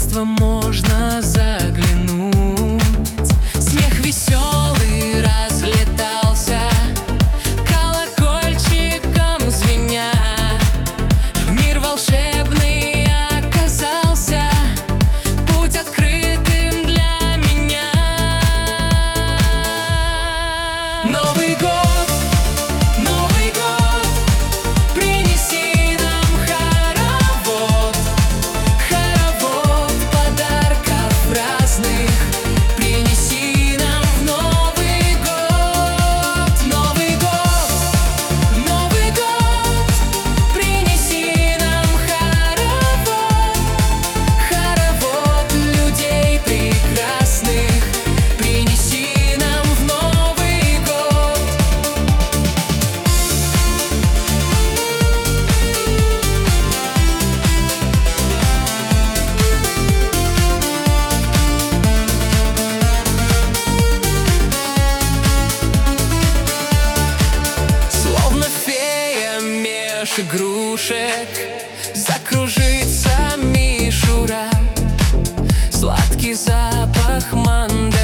детство можно заглянуть. Смех веселый разлетался, колокольчиком звеня. Мир волшебный оказался, путь открытым для меня. Новый год, принеси нам хоровод, хоровод подарков разных. Принеси нам в Новый год, Новый год, Новый год. Принеси нам хоровод, хоровод людей прекрасных. Принеси нам в Новый год. Словно фея меж игрушек закружится мишура. Сладкий запах мандарина